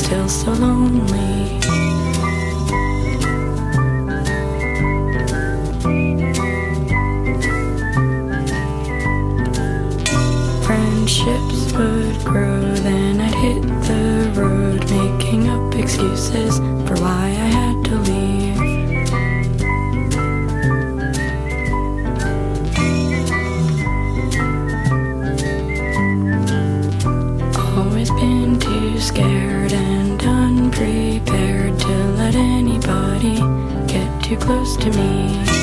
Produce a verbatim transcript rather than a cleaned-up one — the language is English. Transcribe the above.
still so lonely. Friendships would grow, then I'd hit the road, making up excuses for why I had to leave. Always been too scared and unprepared to let anybody get too close to me.